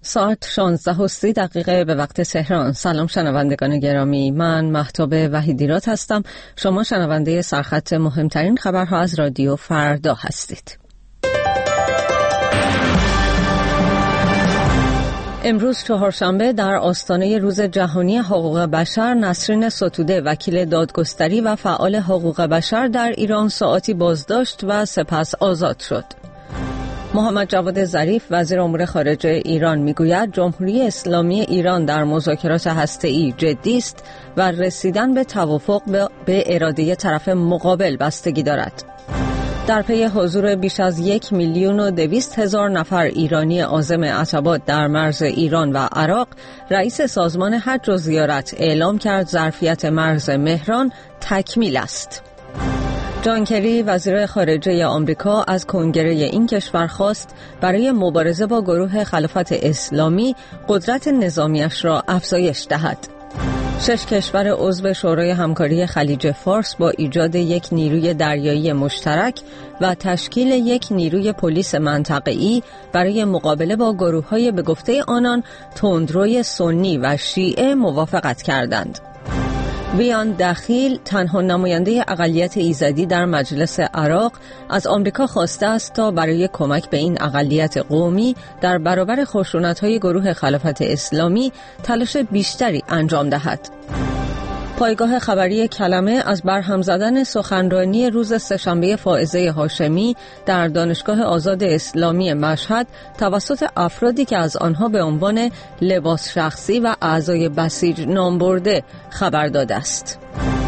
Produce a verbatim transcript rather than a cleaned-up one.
ساعت شانزده و سی دقیقه به وقت تهران. سلام شنوندگان گرامی، من مهتاب وحیدیرات هستم. شما شنونده سرخط مهمترین خبرها از رادیو فردا هستید. امروز چهارشنبه در آستانه روز جهانی حقوق بشر، نسرین ستوده وکیل دادگستری و فعال حقوق بشر در ایران ساعاتی بازداشت و سپس آزاد شد. محمد جواد ظریف وزیر امور خارجه ایران میگوید جمهوری اسلامی ایران در مذاکرات هسته‌ای جدی است و رسیدن به توافق به اراده طرف مقابل بستگی دارد. در پی حضور بیش از یک میلیون و دویست هزار نفر ایرانی عازم عتبات در مرز ایران و عراق، رئیس سازمان حج و زیارت اعلام کرد ظرفیت مرز مهران تکمیل است. جان کری وزیر خارجه آمریکا از کنگره این کشور خواست برای مبارزه با گروه خلافت اسلامی قدرت نظامیش را افزایش دهد. شش کشور عضو شورای همکاری خلیج فارس با ایجاد یک نیروی دریایی مشترک و تشکیل یک نیروی پلیس منطقه‌ای برای مقابله با گروه‌های به گفته آنان تندروی سنی و شیعه موافقت کردند. ویان دخیل، تنها نماینده اقلیت ایزدی در مجلس عراق، از آمریکا خواسته است تا برای کمک به این اقلیت قومی در برابر خشونت‌های گروه خلافت اسلامی تلاش بیشتری انجام دهد. پایگاه خبری کلمه از برهم زدن سخنرانی روز سه‌شنبه فائزه هاشمی در دانشگاه آزاد اسلامی مشهد توسط افرادی که از آنها به عنوان لباس شخصی و اعضای بسیج نام برده خبر داده است.